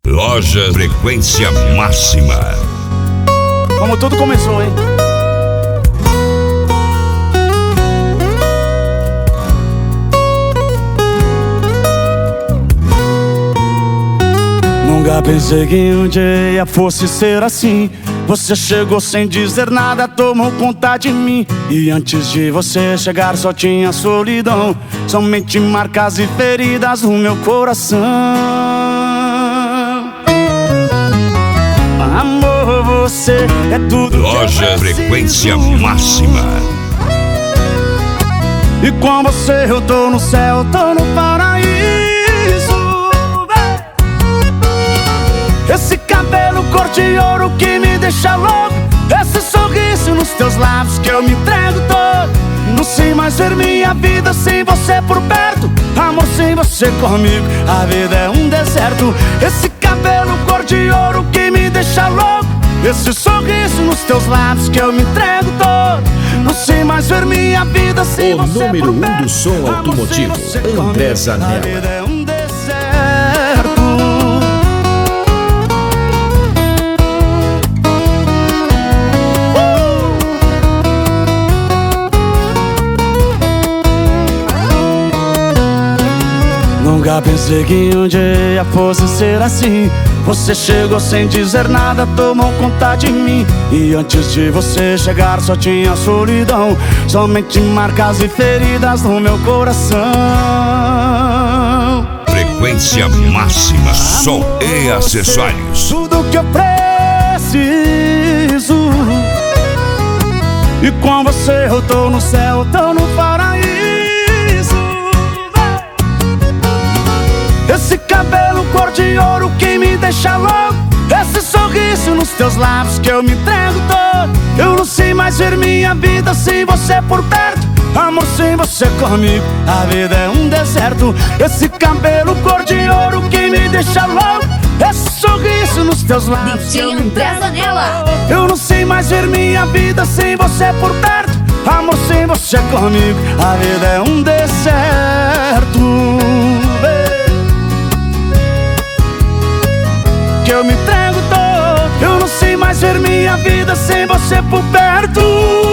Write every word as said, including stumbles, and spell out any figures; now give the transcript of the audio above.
Loja Frequência Máxima. Como tudo começou, hein? Nunca pensei que um dia fosse ser assim. Você chegou sem dizer nada, tomou conta de mim. E antes de você chegar só tinha solidão, somente marcas e feridas no meu coração. Amor, você é tudo. Loja Frequência Máxima. E com você eu tô no céu, tô no paraíso. Esse cabelo cor de ouro que me deixa louco, esse sorriso nos teus lábios que eu me entrego todo. Não sei mais ver minha vida sem você por perto. Amor, sem você comigo, a vida é um deserto. Esse cabelo cor de ouro que me deixa louco, esse sorriso nos teus lábios que eu me entrego todo. Não sei mais ver minha vida sem o você número por perto. um do som automotivo, André Zanella. A vida é um deserto. Nunca pensei que um dia fosse ser assim. Você chegou sem dizer nada, tomou conta de mim. E antes de você chegar só tinha solidão, somente marcas e feridas no meu coração. Frequência Máxima, som e acessórios. Tudo que eu preciso. E com você eu tô no céu, tô no paraíso. Esse cabelo cor de ouro que me deixa louco, esse sorriso nos teus lábios que eu me entrego todo. Eu não sei mais ver minha vida sem você por perto. Amor, sem você comigo, a vida é um deserto. Esse cabelo cor de ouro que me deixa louco, esse sorriso nos teus lábios D J André Zanella. Eu não sei mais ver minha vida sem você por perto. Amor, sem você comigo, a vida é um deserto. Que eu me entrego todo. Eu não sei mais ver minha vida sem você por perto.